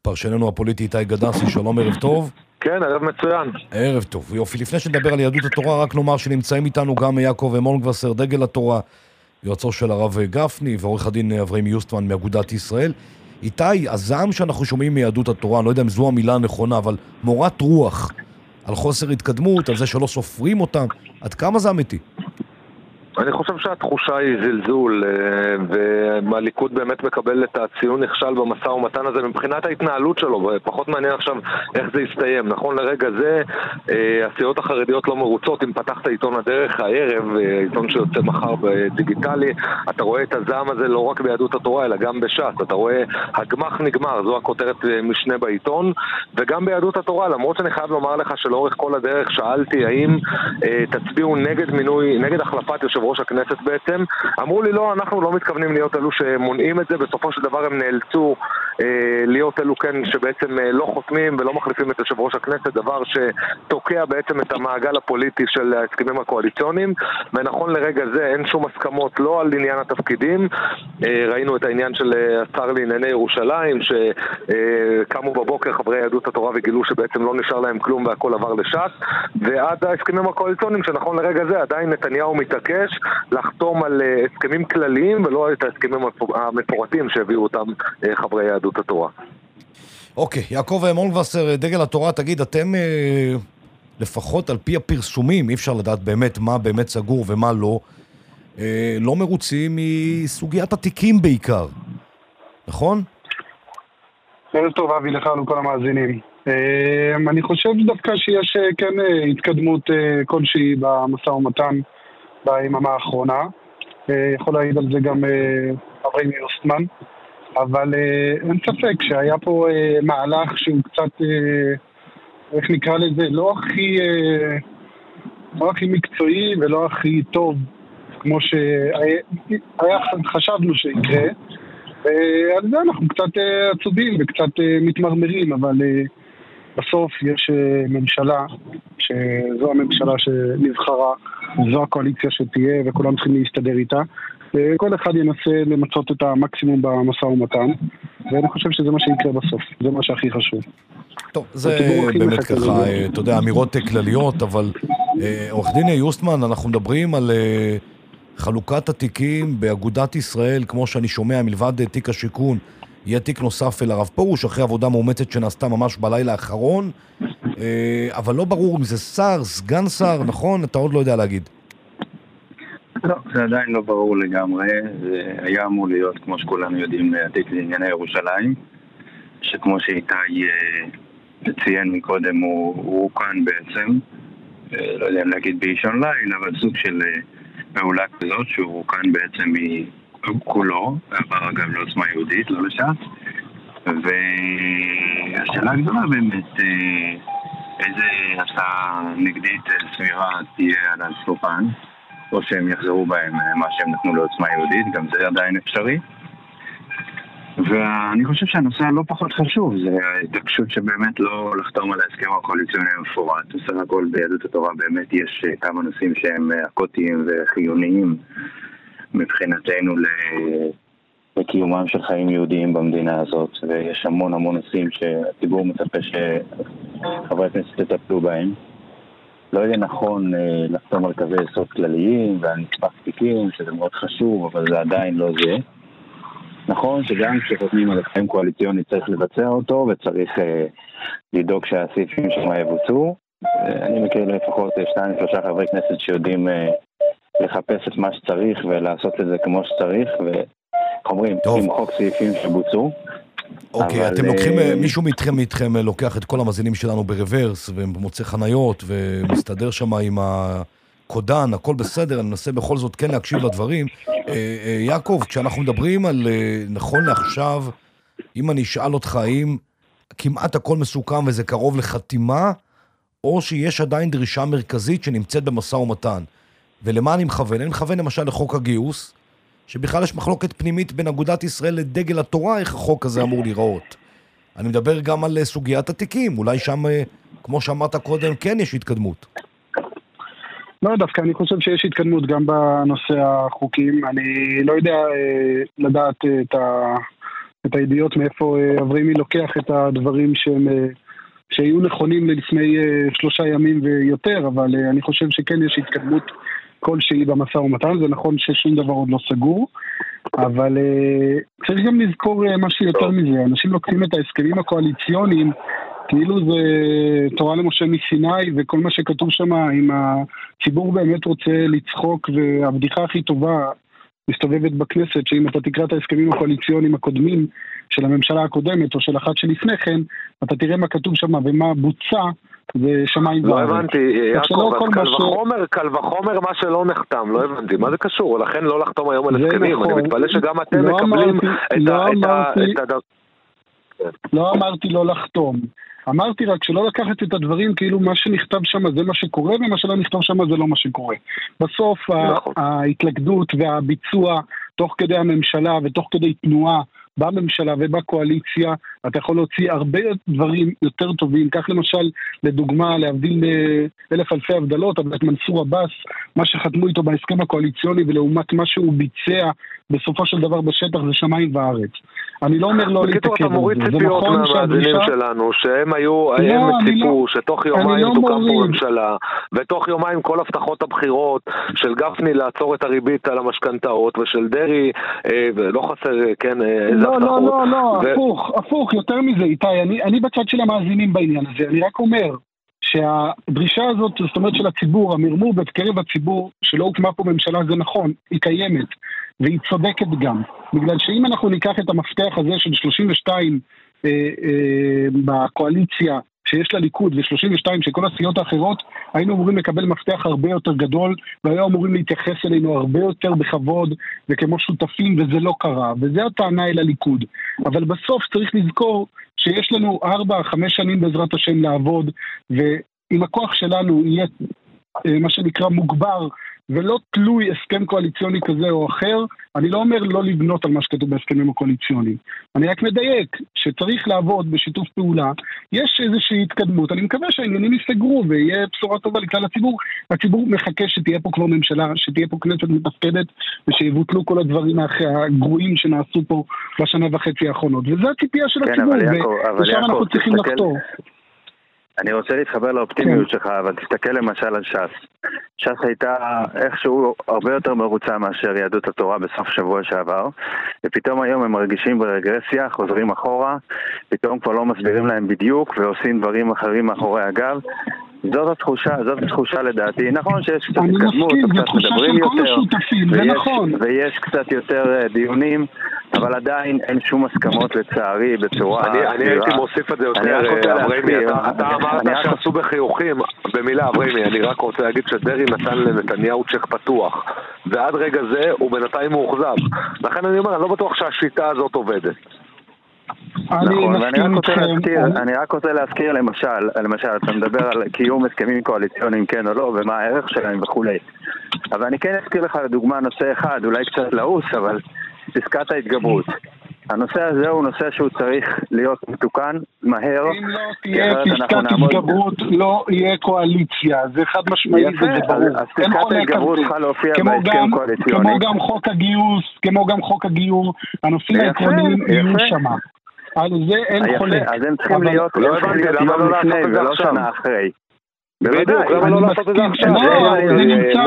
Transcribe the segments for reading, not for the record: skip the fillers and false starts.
פרשננו הפוליטי איתי גדסי, שלום, ערב טוב. כן, ערב מצוין. ערב טוב. יופי, לפני שנדבר על יהדות התורה, רק נאמר שנמצאים איתנו גם יעקב מונגווסר, דגל התורה, יועצו של הרב גפני, ועורך הדין אברהם יוסטמן מאגודת ישראל. איתי, הזעם שאנחנו שומעים מיהדות התורה, אני לא יודע אם זו המילה הנכונה, אבל מורת רוח, על חוסר התקדמות, על זה שלא סופרים אותם, עד כמה זה אמיתי? אני חושב שהתחושה היא זלזול, והליכוד באמת מקבל את הציון נכשל במשא ומתן הזה מבחינת ההתנהלות שלו, ופחות מעניין עכשיו איך זה יסתיים. נכון לרגע זה, הסיעות החרדיות לא מרוצות. אם פתחת עיתון הדרך הערב, עיתון שיוצא מחר בדיגיטלי, אתה רואה את הזעם הזה לא רק ביהדות התורה, אלא גם בש"ס. אתה רואה, הגמח נגמר, זו הכותרת משנה בעיתון, וגם ביהדות התורה, למרות שאני חייב לומר לך שלאורך כל הדרך שאלתי האם תצביעו נגד החלפת יושב ראש הכנסת בעצם, אמרו לי לא, אנחנו לא מתכוונים להיות אלו שמונעים את זה. בסופו של דבר הם נאלצו להיות אלו כן שבעצם לא חותמים ולא מחליפים את יושב ראש הכנסת, דבר שתוקע בעצם את המעגל הפוליטי של ההסכמים הקואליציוניים, ונכון לרגע זה אין שום הסכמות לא על עניין התפקידים. ראינו את העניין של השר לענייני ירושלים שקמו בבוקר חברי יהדות התורה וגילו שבעצם לא נשאר להם כלום והכל עבר לש"ס, ועד ההסכמים הקואליציוניים שנכון לרגע זה עדיין נתניהו מתעקש לחתום על הסכמים כלליים ולא את ההסכמים המפורטים שהביאו אותם חברי יהדות התורה. אוקיי, יעקב מונגווסר, דגל התורה, תגיד, אתם לפחות על פי הפרסומים, אי אפשר לדעת באמת מה באמת סגור ומה לא, לא מרוצים מסוגיית התיקים בעיקר, נכון? ערב טוב אבי לך לכל המאזינים. אני חושב דווקא שיש כן התקדמות כלשהי במשא ומתן ביממה האחרונה. יכול להעיד על זה גם אברהם יוסטמן, אבל אין ספק שהיה פה מהלך שהוא קצת, איך נקרא לזה, לא הכי מקצועי ולא הכי טוב כמו חשבנו שיקרה. על זה אנחנו קצת עצובים וקצת מתמרמרים, אבל בסוף יש ממשלה שזו הממשלה שנבחרה, זו הקואליציה שתהיה וכולם צריכים להסתדר איתה, וכל אחד ינסה למצות את המקסימום במשא ומתן, ואני חושב שזה מה שיקרה בסוף, זה מה שהכי חשוב. טוב, זה באמת ככה, אתה יודע, אמירות כלליות, אבל עורך דין יוסטמן, אנחנו מדברים על חלוקת התיקים באגודת ישראל, כמו שאני שומע, מלבד תיק השיכון, יהיה תיק נוסף אל הרב פרוש, אחרי עבודה מאומצת שנעשתה ממש בלילה האחרון, אבל לא ברור אם זה שר, סגן שר, נכון? אתה עוד לא יודע להגיד. לא, זה עדיין לא ברור לגמרי. זה היה אמור להיות, כמו שכולנו יודעים, התיק לענייני ירושלים, שכמו שאיתי ציין מקודם, הוא כאן בעצם, לא יודע אם להגיד באישון לילה, אבל סוג של פעולה כזאת, שהוא כאן בעצם כולו, עבר אגב לעוצמה יהודית, לא לש"ס. והשאלה הגדולה באמת, איזה הצעה נגדית סבירה תהיה על השולחן, או שהם יחזרו בהם מה שהם נתנו לעוצמה יהודית, גם זה עדיין אפשרי. ואני חושב שהנושא הלא פחות חשוב, זה ההתעקשות שבאמת לא לחתום על ההסכם הקואליציוני המפורט. בסך הכל ביהדות התורה באמת יש כמה נושאים שהם אקוטיים וחיוניים מבחינתנו לקיומם של חיים יהודיים במדינה הזאת, ויש המון נושאים שהציבור מצפה שחברי הכנסת יטפלו בהם. לא יהיה נכון לחתום על קווי יסוד כלליים ועל נספח תיקים, שזה מאוד חשוב, אבל זה עדיין לא זה. נכון שגם כשחותמים על הסכם קואליציוני צריך לבצע אותו, וצריך לדאוג שהסעיפים שם יבוצעו. אני מכיר לפחות 2-3 חברי כנסת שיודעים לחפש את מה שצריך ולעשות את זה כמו שצריך, ואומרים, למחוק סעיפים שבוצעו. אוקיי, אתם לוקחים, מישהו מאיתכם לוקח את כל המאזינים שלנו ברוורס, ומוצא חניות, ומסתדר שם עם הקודן, הכל בסדר, אני מנסה בכל זאת כן להקשיב לדברים. יעקב, כשאנחנו מדברים על נכון לעכשיו, אם אני אשאל אותך, האם כמעט הכל מסוכם וזה קרוב לחתימה, או שיש עדיין דרישה מרכזית שנמצאת במשא ומתן? ולמה אני מכוון? אני מכוון למשל לחוק הגיוס, שבכלל יש מחלוקת פנימית בין אגודת ישראל לדגל התורה, איך החוק הזה אמור לראות. אני מדבר גם על סוגיית התיקים, אולי שם, כמו שאמרת קודם, כן יש התקדמות. לא, דווקא אני חושב שיש התקדמות גם בנושא החוקים. אני לא יודע לדעת את את הידיעות מאיפה אברהימי לוקח את הדברים שהיו נכונים לפני 3 ימים ויותר, אבל אני חושב שכן יש התקדמות כלשהי במשא ומתן. זה נכון ששום דבר עוד לא סגור, אבל צריך גם לזכור משהו יותר מזה. אנשים לוקחים את ההסכמים הקואליציוניים כאילו זה תורה למשה מסיני, וכל מה שכתוב שם, אם הציבור באמת רוצה לצחוק, והבדיחה הכי טובה מסתובבת בכנסת, שאם אתה תקרא את ההסכמים הקואליציוניים הקודמים של הממשלה הקודמת, או של אחת שלפני כן, אתה תראה מה כתוב שם ומה בוצע, זה שמיים לא הבנתי, יעקב, קל וחומר מה שלא נחתם, לא הבנתי, מה זה קשור? לכן לא לחתום היום על הסכמים, אני מתפלא שגם אתם מקבלים את לא אמרתי לא לחתום, אמרתי רק שלא לקחת את הדברים כאילו מה שנכתב שם זה מה שקורה, ומה שלא נכתב שם זה לא מה שקורה. בסוף ההתלכדות והביצוע תוך כדי הממשלה ותוך כדי תנועה בממשלה ובקואליציה, אתה יכול להוציא הרבה דברים יותר טובים. כך למשל, לדוגמה, להבדיל אלף אלפי הבדלות, אבל את מנסור עבאס, מה שחתמו איתו בהסכם הקואליציוני ולעומת מה שהוא ביצע בסופו של דבר בשטח זה שמיים וארץ. אני לא אומר לא להתעכב. אתה מוריד ציפיות מהמאזינים שלנו, שהם ציפו שתוך יומיים תוקם פה ממשלה, ותוך יומיים כל הבטחות הבחירות של גפני לעצור את הריבית על המשכנתאות, ושל דרי, לא חסר, כן, איזה הבטחות. לא, הפוך, יותר מזה, איתי, אני בצד של המאזינים בעניין הזה, אני רק אומר שהדרישה הזאת, זאת אומרת של הציבור, המרמור בקרב הציבור שלא הוקמה פה ממשלה, זה נכון, היא קיימת, והיא צודקת גם, בגלל שאם אנחנו ניקח את המפתח הזה של 32 בקואליציה שיש לה ליכוד ו32 של כל הסיעות האחרות, היינו אמורים לקבל מפתח הרבה יותר גדול, והיו אמורים להתייחס אלינו הרבה יותר בכבוד וכמו שותפים, וזה לא קרה, וזה הטענה אל הליכוד. אבל בסוף צריך לזכור שיש לנו 4-5 שנים בעזרת השם לעבוד, ואם הכוח שלנו יהיה מה שנקרא מוגבר, ולא תלוי הסכם קואליציוני כזה או אחר, אני לא אומר לא לבנות על מה שכתוב בהסכמים הקואליציוניים. אני רק מדייק שצריך לעבוד בשיתוף פעולה, יש איזושהי התקדמות, אני מקווה שהעניינים יסגרו ויהיה בשורה טובה לכלל הציבור. הציבור מחכה שתהיה פה כבר ממשלה, שתהיה פה כנסת מתפקדת, ושיבוטלו כל הדברים הגרועים שנעשו פה בשנה וחצי האחרונות. וזו הציפייה של הציבור, ושם אנחנו צריכים לחתור. אני רוצה להתחבר לאופטימיות שלך, אבל תסתכל למשל על ש"ס. ש"ס הייתה איכשהו הרבה יותר מרוצה מאשר יהדות התורה בסוף שבוע שעבר, ופתאום היום הם מרגישים ברגרסיה, חוזרים אחורה, פתאום כבר לא מסבירים להם בדיוק, ועושים דברים אחרים מאחורי הגב. זאת התחושה לדעתי. נכון שיש קצת התקדמות, קצת מדברים יותר, ויש קצת יותר דיונים, אבל עדיין אין שום הסכמות לצערי בצורה... אני הייתי מוסיף את זה יותר, אברהימי, אתה אמרת שעשו בחיוכים, במילה אברהימי, אני רק רוצה להגיד שדרי נתן לנתניהו צ'ק פתוח, ועד רגע זה הוא בינתיים מאוכזב. לכן אני אומר, אני לא בטוח שהשיטה הזאת עובדת. נכון, ואני רק רוצה להזכיר למשל, אתה מדבר על קיום הסכמים קואליציוניים כן או לא, ומה הערך שלהם וכולי. אבל אני כן אזכיר לך לדוגמה נושא אחד, אולי קצת לעוס, אבל פסקת ההתגברות. הנושא הזה הוא נושא שהוא צריך להיות מתוקן מהר. אם לא תהיה פסקת התגברות, לא יהיה קואליציה. זה חד משמעית וזה ברור. אז פסקת ההתגברות צריכה להופיע בהסכם קואליציוני. כמו גם חוק הגיור, הנושאים העקרוניים יהיו שמה. על זה אין חולק. אז הם צריכים להיות יום לפני ולא שנה אחרי. בדיוק, למה לא לעשות את זה עכשיו? זה נמצא...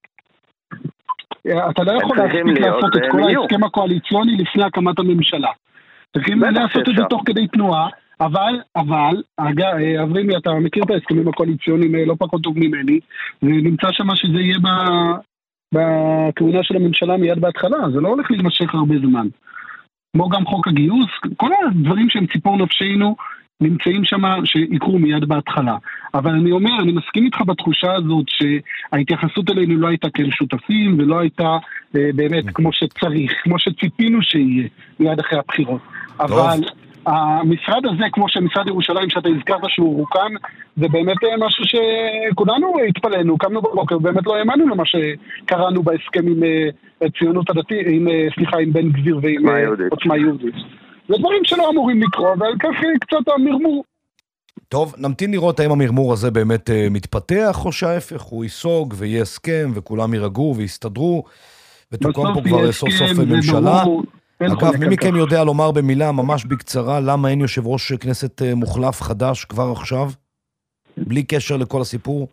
אתה לא יכול להספיק לעשות את כל ההסכם הקואליציוני לפני הקמת הממשלה. צריכים לעשות את זה תוך כדי תנועה, אבל, אברהימי, אתה מכיר את ההסכמים הקואליציוניים לא פחות טוב ממני, ונמצא שם שזה יהיה בכהונה של הממשלה מיד בהתחלה, זה לא הולך להימשך הרבה זמן. כמו גם חוק הגיוס, כל הדברים שהם ציפור נפשנו נמצאים שם שיקרו מיד בהתחלה. אבל אני אומר, אני מסכים איתך בתחושה הזאת שההתייחסות אלינו לא הייתה כאל שותפים, ולא הייתה באמת כמו שצריך, כמו שציפינו שיהיה מיד אחרי הבחירות. אבל המשרד הזה, כמו שמשרד ירושלים שאתה הזכרת שהוא רוקן, זה באמת משהו שכולנו התפלנו, קמנו בבוקר, באמת לא האמנו למה שקראנו בהסכם עם ציונות הדתית, עם בן גביר ועם עוצמה יהודית. זה דברים שלא אמורים לקרוא, אבל כך קצת המרמור. טוב, נמתין לראות האם המרמור הזה באמת מתפתח, או שההפך הוא ייסוג ויהיה הסכם, וכולם יירגעו ויסתדרו, ותוקם פה כבר סוף סוף ממשלה. אגב, מי מכם יודע לומר במילה, ממש בקצרה, למה אין יושב ראש כנסת מוחלף חדש כבר עכשיו? בלי קשר לכל הסיפור?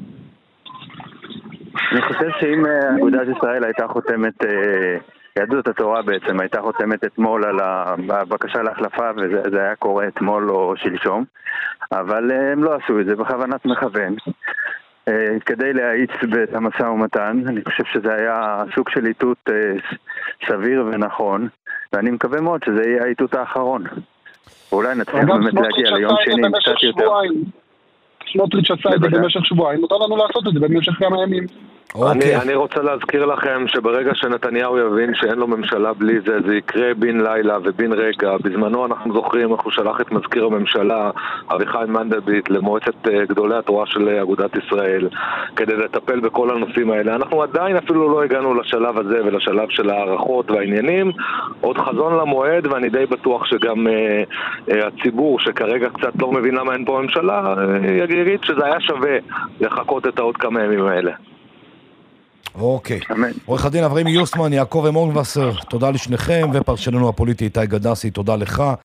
אני חושב שאם אגודת ישראל הייתה חותמת, יהדות התורה בעצם הייתה חותמת אתמול על הבקשה להחלפה, וזה היה קורה אתמול או שלשום, אבל הם לא עשו את זה בכוונת מכוון. כדי להאיץ את המשא ומתן, אני חושב שזה היה סוג של איתות סביר ונכון, ואני מקווה מאוד שזה יהיה האיתות האחרון. אולי נצליח באמת להגיע ליום שני עם קצת יותר. סמוטריץ' עשה את זה במשך שבועיים, נותר לנו לעשות את זה במשך כמה ימים. אני רוצה להזכיר לכם שברגע שנתניהו יבין שאין לו ממשלה בלי זה, זה יקרה בין לילה ובין רגע. בזמנו אנחנו זוכרים איך הוא שלח את מזכיר הממשלה אביחי מנדלבליט למועצת גדולי התורה של אגודת ישראל כדי לטפל בכל הנושאים האלה. אנחנו עדיין אפילו לא הגענו לשלב הזה ולשלב של הערכות והעניינים, עוד חזון למועד, ואני די בטוח שגם הציבור שכרגע קצת לא מבין למה אין פה ממשלה יגיד שזה היה שווה לחכות את העוד כמה ימים האלה. אוקיי. עורך הדין אברהם יוסמן, יעקב אמונגווסר, תודה לשניכם, ופרשננו הפוליטי איתי גדסי, תודה לך.